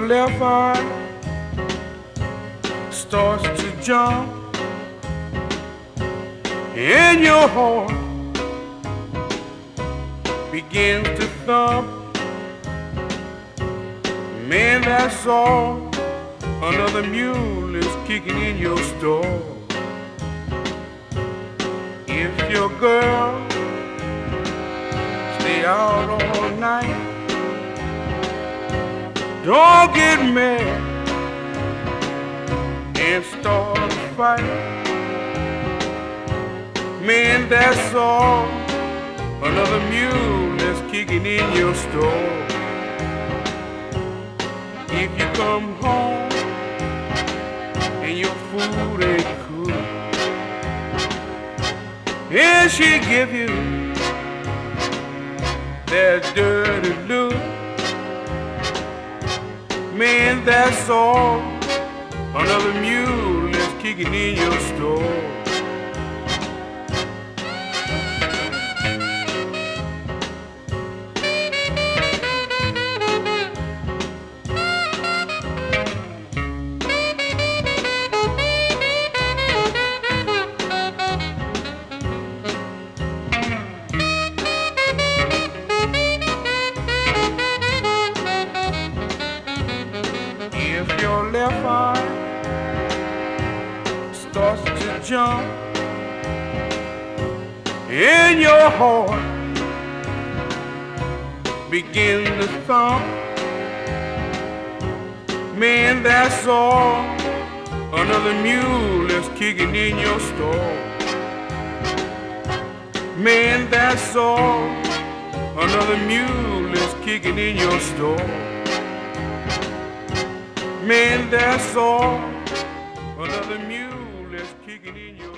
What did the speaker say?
left eye starts to jump and your heart begins to thump, man, that's all. Another mule is kicking in your store. If your girl stay out all night, don't get mad and start a fight. Man, that's all. Another mule is kicking in your store. If you come home and your food ain't cooked, and she give you that dirty look, man, that's all. Another mule is kicking in your store. If your left eye starts to jump and your heart begins to thump, man, that's all. Another mule is kicking in your store. Man, that's all. Another mule is kicking in your store. Man, that's all. Another mule is kicking in your